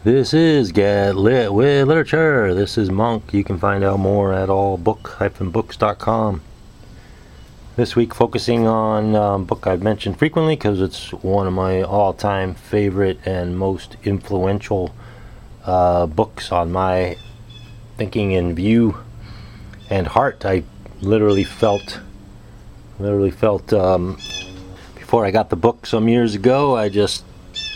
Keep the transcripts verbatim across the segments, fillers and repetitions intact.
This is Get Lit with Literature. This is Monk. You can find out more at all book dash books dot com. This week focusing on a um, book I've mentioned frequently because it's one of my all-time favorite and most influential uh, books on my thinking and view and heart. I literally felt, literally felt, um, before I got the book some years ago, I just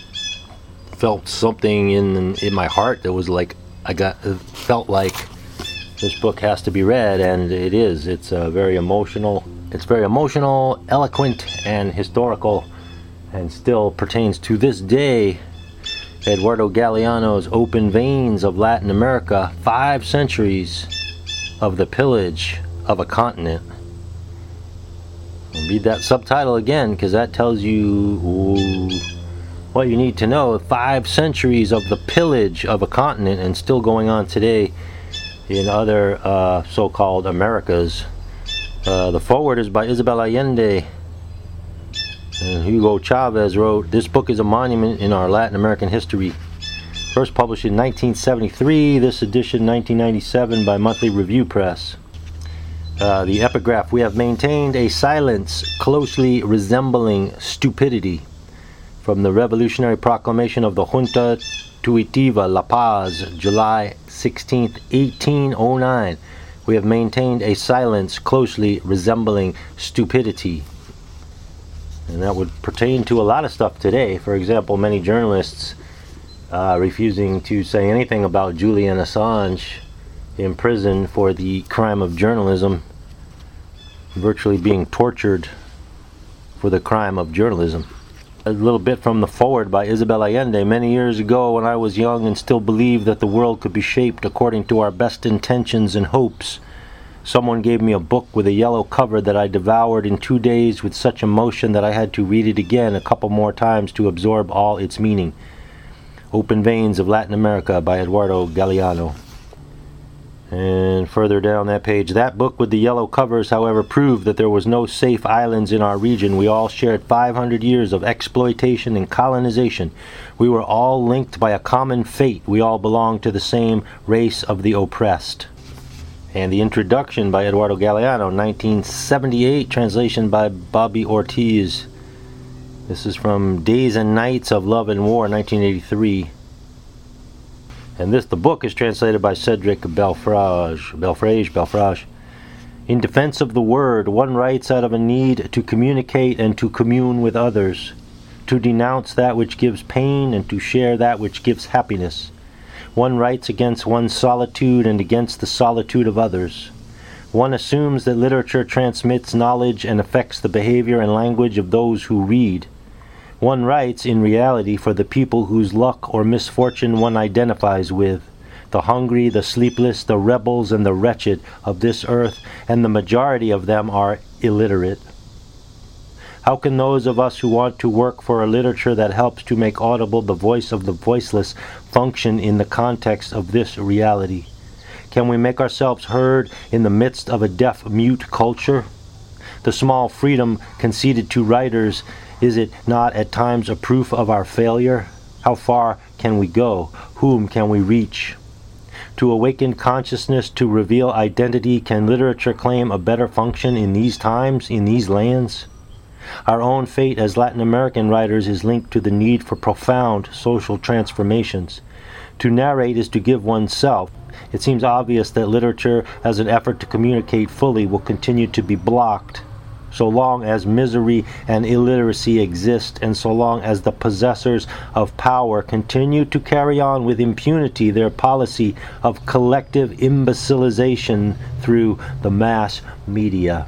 felt something in in my heart that was like I got it felt like this book has to be read, and it is. It's a very emotional. It's very emotional, eloquent, and historical, and still pertains to this day. Eduardo Galeano's Open Veins of Latin America: Five Centuries of the Pillage of a Continent. I'll read that subtitle again because that tells you ooh, what you need to know. Five centuries of the pillage of a continent, and still going on today in other uh, so-called Americas. Uh, the foreword is by Isabel Allende. And Hugo Chavez wrote, "This book is a monument in our Latin American history. First published in nineteen seventy-three, this edition nineteen ninety-seven by Monthly Review Press." Uh, the epigraph: "We have maintained a silence closely resembling stupidity. From the Revolutionary Proclamation of the Junta Tuitiva La Paz, July sixteenth, eighteen oh nine, we have maintained a silence closely resembling stupidity." And that would pertain to a lot of stuff today. For example, many journalists uh, refusing to say anything about Julian Assange in prison for the crime of journalism, virtually being tortured for the crime of journalism. A little bit from the foreword by Isabel Allende. "Many years ago, when I was young and still believed that the world could be shaped according to our best intentions and hopes, someone gave me a book with a yellow cover that I devoured in two days with such emotion that I had to read it again a couple more times to absorb all its meaning." Open Veins of Latin America by Eduardo Galeano. And further down that page, "That book with the yellow covers, however, proved that there was no safe islands in our region. We all shared five hundred years of exploitation and colonization. We were all linked by a common fate. We all belonged to the same race of the oppressed." And the introduction by Eduardo Galeano, nineteen seventy-eight, translation by Bobby Ortiz. This is from Days and Nights of Love and War, nineteen eighty-three. And this, the book is translated by Cedric Belfrage. Belfrage, Belfrage. "In defense of the word, one writes out of a need to communicate and to commune with others, to denounce that which gives pain and to share that which gives happiness. One writes against one's solitude and against the solitude of others. One assumes that literature transmits knowledge and affects the behavior and language of those who read. One writes, in reality, for the people whose luck or misfortune one identifies with, the hungry, the sleepless, the rebels, and the wretched of this earth, and the majority of them are illiterate. How can those of us who want to work for a literature that helps to make audible the voice of the voiceless function in the context of this reality? Can we make ourselves heard in the midst of a deaf-mute culture? The small freedom conceded to writers, is it not at times a proof of our failure? How far can we go? Whom can we reach? To awaken consciousness, to reveal identity, can literature claim a better function in these times, in these lands? Our own fate as Latin American writers is linked to the need for profound social transformations. To narrate is to give oneself. It seems obvious that literature, as an effort to communicate fully, will continue to be blocked so long as misery and illiteracy exist, and so long as the possessors of power continue to carry on with impunity their policy of collective imbecilization through the mass media.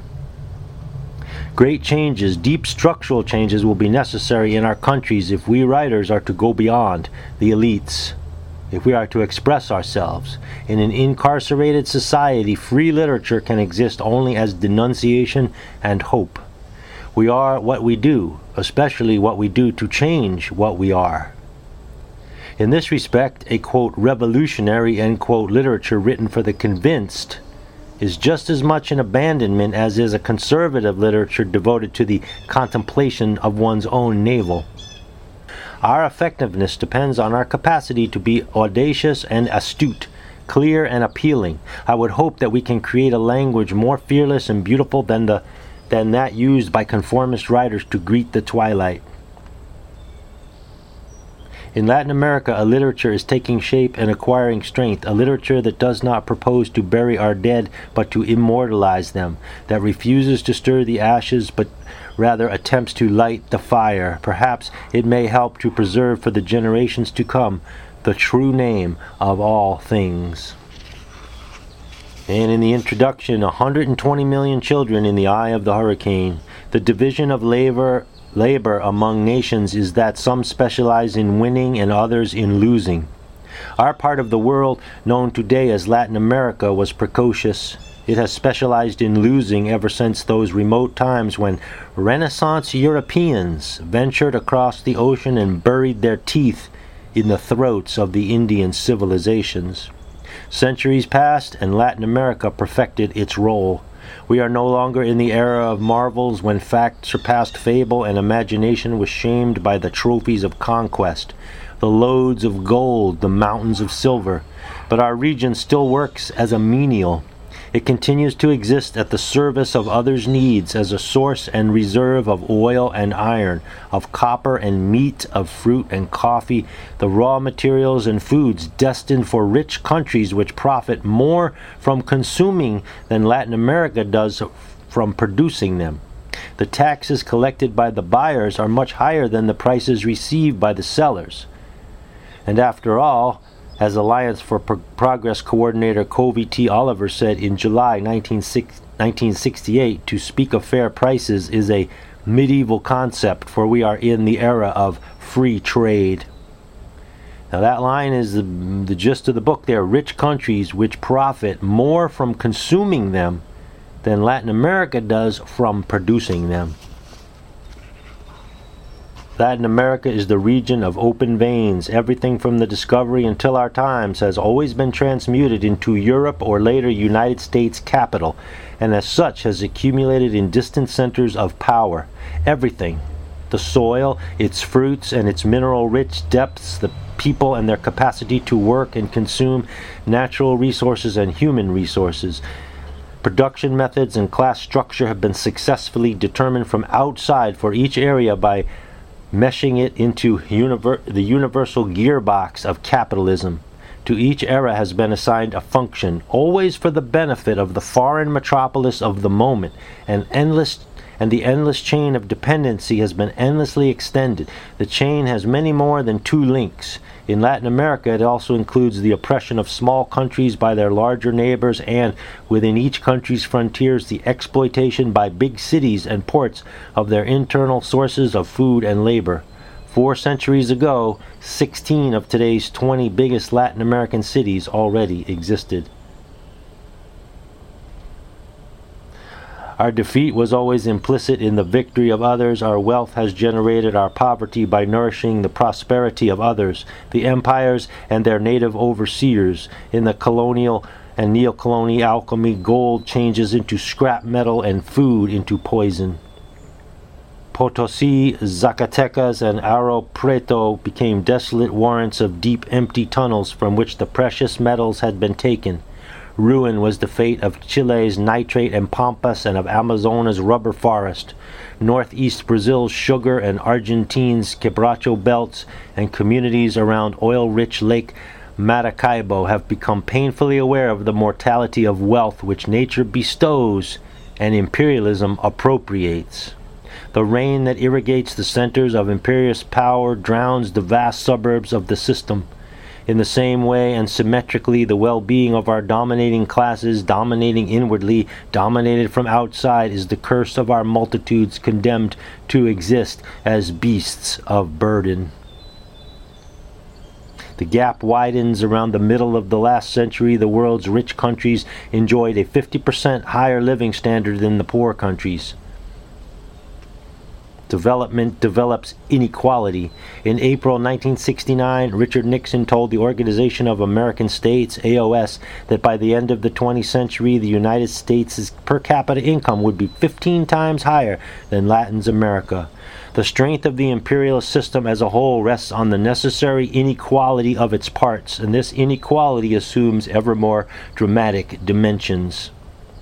Great changes, deep structural changes, will be necessary in our countries if we writers are to go beyond the elites. If we are to express ourselves. In an incarcerated society, free literature can exist only as denunciation and hope. We are what we do, especially what we do to change what we are. In this respect, a, quote, revolutionary, end quote, literature written for the convinced is just as much an abandonment as is a conservative literature devoted to the contemplation of one's own navel. Our effectiveness depends on our capacity to be audacious and astute, clear and appealing. I would hope that we can create a language more fearless and beautiful than the than that used by conformist writers to greet the twilight. In Latin America, a literature is taking shape and acquiring strength, a literature that does not propose to bury our dead, but to immortalize them, that refuses to stir the ashes, but rather attempts to light the fire. Perhaps it may help to preserve for the generations to come the true name of all things. And in the introduction, one hundred twenty million children in the eye of the hurricane. The division of labor Labor among nations is that some specialize in winning and others in losing. Our part of the world, known today as Latin America, was precocious. It has specialized in losing ever since those remote times when Renaissance Europeans ventured across the ocean and buried their teeth in the throats of the Indian civilizations. Centuries passed, and Latin America perfected its role. We are no longer in the era of marvels when fact surpassed fable and imagination was shamed by the trophies of conquest, the loads of gold, the mountains of silver. But our region still works as a menial. It continues to exist at the service of others' needs as a source and reserve of oil and iron, of copper and meat, of fruit and coffee, the raw materials and foods destined for rich countries which profit more from consuming than Latin America does from producing them. The taxes collected by the buyers are much higher than the prices received by the sellers. And after all, as Alliance for Pro- Progress coordinator Covey T. Oliver said in July nineteen sixty-eight, to speak of fair prices is a medieval concept, for we are in the era of free trade. Now that line is the, the gist of the book there. Rich countries which profit more from consuming them than Latin America does from producing them. Latin America is the region of open veins. Everything from the discovery until our times has always been transmuted into Europe or later United States capital, and as such has accumulated in distant centers of power. Everything, the soil, its fruits and its mineral-rich depths, the people and their capacity to work and consume natural resources and human resources. Production methods and class structure have been successfully determined from outside for each area by meshing it into univer- the universal gearbox of capitalism. To each era has been assigned a function, always for the benefit of the foreign metropolis of the moment, and endless and the endless chain of dependency has been endlessly extended. The chain has many more than two links. In Latin America, it also includes the oppression of small countries by their larger neighbors, and within each country's frontiers, the exploitation by big cities and ports of their internal sources of food and labor. Four centuries ago, sixteen of today's twenty biggest Latin American cities already existed. Our defeat was always implicit in the victory of others. Our wealth has generated our poverty by nourishing the prosperity of others, the empires and their native overseers. In the colonial and neo-colonial alchemy, gold changes into scrap metal and food into poison. Potosi, Zacatecas, and Aro Preto became desolate warrants of deep, empty tunnels from which the precious metals had been taken. Ruin was the fate of Chile's nitrate and pampas and of Amazona's rubber forest. Northeast Brazil's sugar and Argentine's quebracho belts and communities around oil-rich Lake Maracaibo have become painfully aware of the mortality of wealth which nature bestows and imperialism appropriates. The rain that irrigates the centers of imperious power drowns the vast suburbs of the system. In the same way and symmetrically, the well-being of our dominating classes, dominating inwardly, dominated from outside, is the curse of our multitudes condemned to exist as beasts of burden. The gap widens around the middle of the last century. The world's rich countries enjoyed a fifty percent higher living standard than the poor countries. Development develops inequality. In April nineteen sixty-nine, Richard Nixon told the Organization of American States, A O S, that by the end of the twentieth century, the United States' per capita income would be fifteen times higher than Latin America. The strength of the imperialist system as a whole rests on the necessary inequality of its parts, and this inequality assumes ever more dramatic dimensions.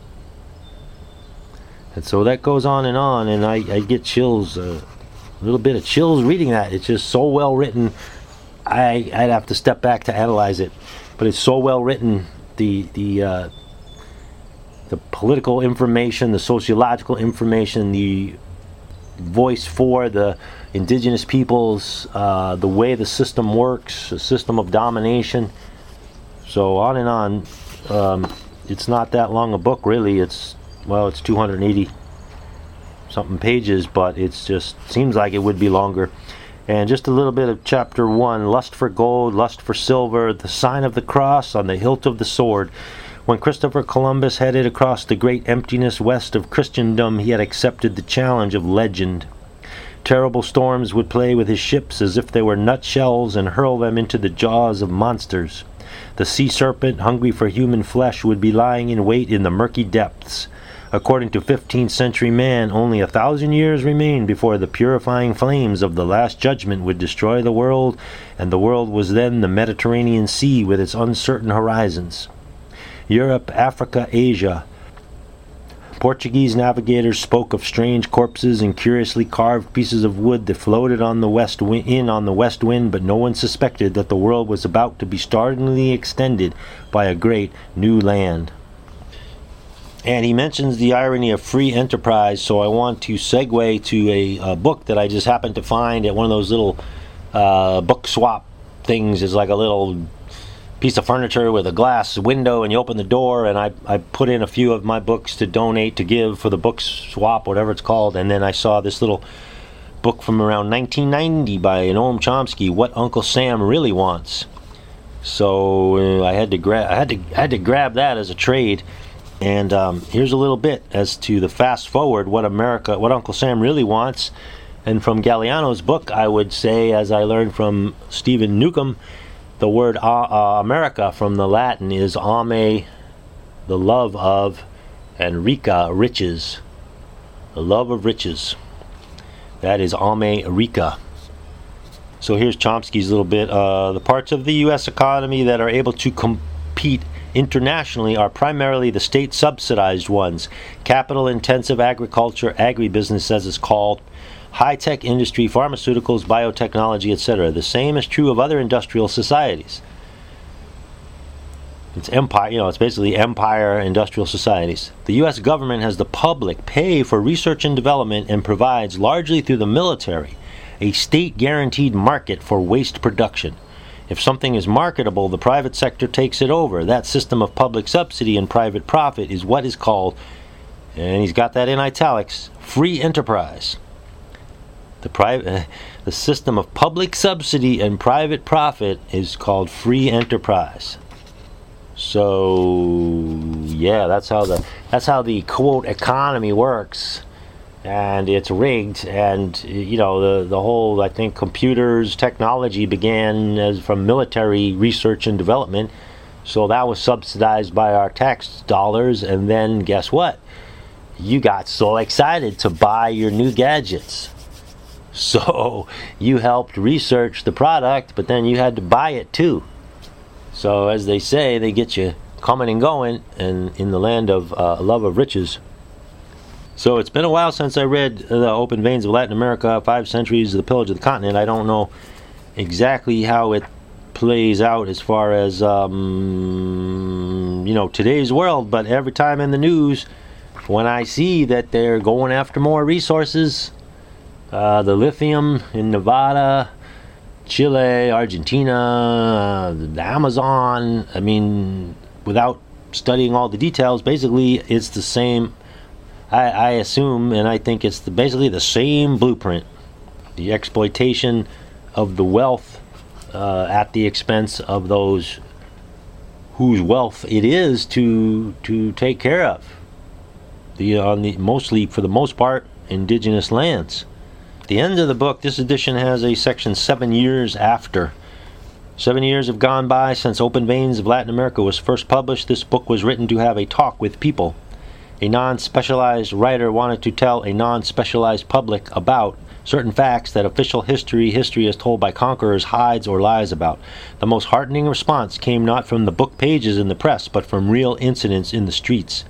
And so that goes on and on, and I, I get chills, uh, a little bit of chills reading that. It's just so well written. I, I'd have to step back to analyze it, but it's so well written. The the uh, the political information, the sociological information, the voice for the indigenous peoples, uh, the way the system works, the system of domination. So on and on. Um, it's not that long a book, really. It's well, it's two hundred eighty something pages, but it's just seems like it would be longer. And just a little bit of chapter one: lust for gold, lust for silver, the sign of the cross on the hilt of the sword. When Christopher Columbus headed across the great emptiness west of Christendom, he had accepted the challenge of legend. Terrible storms would play with his ships as if they were nutshells and hurl them into the jaws of monsters. The sea serpent, hungry for human flesh, would be lying in wait in the murky depths. According to fifteenth century man, only a thousand years remained before the purifying flames of the Last Judgment would destroy the world, and the world was then the Mediterranean Sea with its uncertain horizons. Europe, Africa, Asia. Portuguese navigators spoke of strange corpses and curiously carved pieces of wood that floated on the west wi- in on the west wind, but no one suspected that the world was about to be startlingly extended by a great new land. And he mentions the irony of free enterprise, so I want to segue to a, a book that I just happened to find at one of those little uh, book swap things. It's like a little piece of furniture with a glass window, and you open the door, and I, I put in a few of my books to donate, to give for the book swap, whatever it's called, and then I saw this little book from around nineteen ninety by Noam Chomsky, What Uncle Sam Really Wants. So uh, I had to grab I had to I had to grab that as a trade. And um, here's a little bit as to the fast forward, what America, what Uncle Sam really wants. And from Galliano's book, I would say, as I learned from Stephen Newcomb, the word uh, uh, America from the Latin is ame, the love of, and rica, riches. The love of riches. That is ame rica. So here's Chomsky's little bit. Uh, the parts of the U S economy that are able to compete internationally are primarily the state-subsidized ones. Capital-intensive agriculture, agribusiness as it's called, high-tech industry, pharmaceuticals, biotechnology, et cetera. The same is true of other industrial societies. It's empire, you know, it's basically empire industrial societies. The U S government has the public pay for research and development and provides, largely through the military, a state-guaranteed market for waste production. If something is marketable, the private sector takes it over. That system of public subsidy and private profit is what is called, and he's got that in italics, free enterprise. The private, uh, the system of public subsidy and private profit is called free enterprise. So yeah, that's how the that's how the quote economy works. And it's rigged, and you know the the whole, I think, computers technology began as from military research and development, so that was subsidized by our tax dollars. And then guess what? You got so excited to buy your new gadgets, so you helped research the product, but then you had to buy it too. So as they say, they get you coming and going, and in the land of uh, love of riches. So it's been a while since I read The Open Veins of Latin America, Five Centuries of the Pillage of the Continent. I don't know exactly how it plays out as far as, um, you know, today's world, but every time in the news, when I see that they're going after more resources, uh, the lithium in Nevada, Chile, Argentina, the Amazon, I mean, without studying all the details, basically it's the same. I, I assume, and I think it's the, basically the same blueprint. The exploitation of the wealth uh, at the expense of those whose wealth it is to to take care of. The on the mostly, for the most part, indigenous lands. At the end of the book, this edition has a section seven years after. Seven years have gone by since Open Veins of Latin America was first published. This book was written to have a talk with people. A non-specialized writer wanted to tell a non-specialized public about certain facts that official history, history as told by conquerors, hides or lies about. The most heartening response came not from the book pages in the press, but from real incidents in the streets.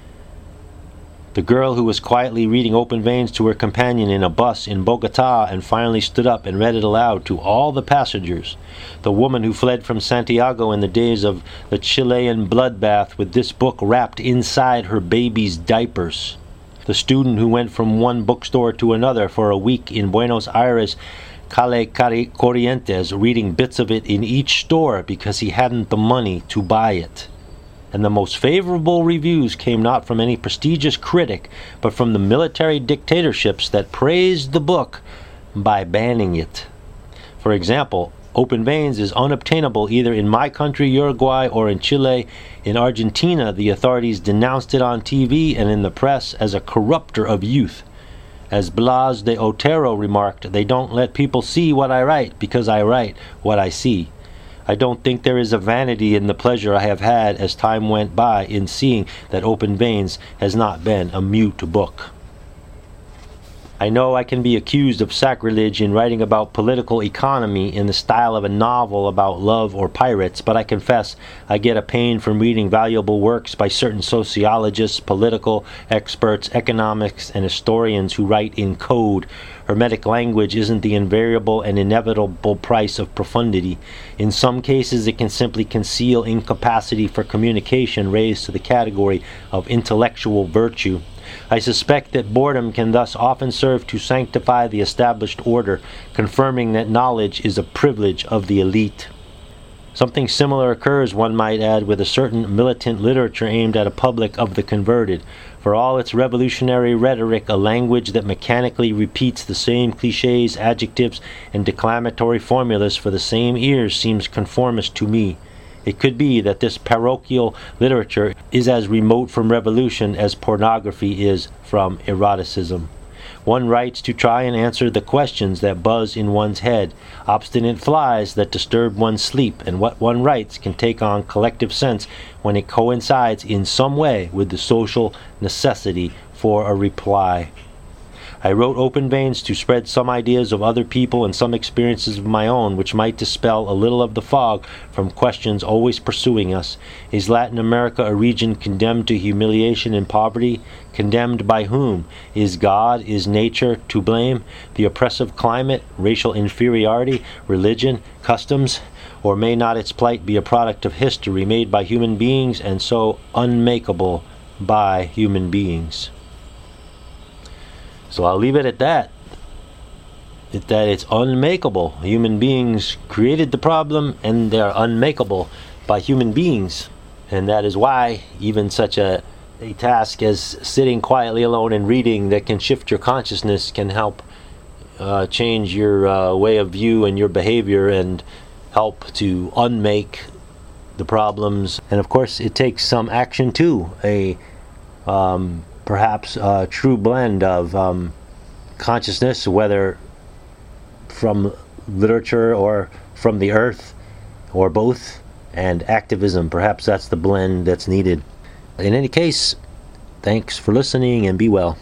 The girl who was quietly reading Open Veins to her companion in a bus in Bogota and finally stood up and read it aloud to all the passengers. The woman who fled from Santiago in the days of the Chilean bloodbath with this book wrapped inside her baby's diapers. The student who went from one bookstore to another for a week in Buenos Aires, Calle Corrientes, reading bits of it in each store because he hadn't the money to buy it. And the most favorable reviews came not from any prestigious critic, but from the military dictatorships that praised the book by banning it. For example, Open Veins is unobtainable either in my country, Uruguay, or in Chile. In Argentina, the authorities denounced it on T V and in the press as a corrupter of youth. As Blas de Otero remarked, they don't let people see what I write because I write what I see. I don't think there is a vanity in the pleasure I have had as time went by in seeing that Open Veins has not been a mute book. I know I can be accused of sacrilege in writing about political economy in the style of a novel about love or pirates, but I confess I get a pain from reading valuable works by certain sociologists, political experts, economics, and historians who write in code. Hermetic language isn't the invariable and inevitable price of profundity. In some cases, it can simply conceal incapacity for communication raised to the category of intellectual virtue. I suspect that boredom can thus often serve to sanctify the established order, confirming that knowledge is a privilege of the elite. Something similar occurs, one might add, with a certain militant literature aimed at a public of the converted. For all its revolutionary rhetoric, a language that mechanically repeats the same cliches, adjectives, and declamatory formulas for the same ears seems conformist to me. It could be that this parochial literature is as remote from revolution as pornography is from eroticism. One writes to try and answer the questions that buzz in one's head, obstinate flies that disturb one's sleep, and what one writes can take on collective sense when it coincides in some way with the social necessity for a reply. I wrote Open Veins to spread some ideas of other people and some experiences of my own which might dispel a little of the fog from questions always pursuing us. Is Latin America a region condemned to humiliation and poverty? Condemned by whom? Is God, is nature to blame? The oppressive climate, racial inferiority, religion, customs? Or may not its plight be a product of history made by human beings and so unmakeable by human beings? So I'll leave it at that. It, that it's unmakeable. Human beings created the problem and they're unmakeable by human beings. And that is why even such a, a task as sitting quietly alone and reading that can shift your consciousness can help uh, change your uh, way of view and your behavior and help to unmake the problems. And of course it takes some action too. A um, perhaps a true blend of um, consciousness, whether from literature or from the earth, or both, and activism. Perhaps that's the blend that's needed. In any case, thanks for listening and be well.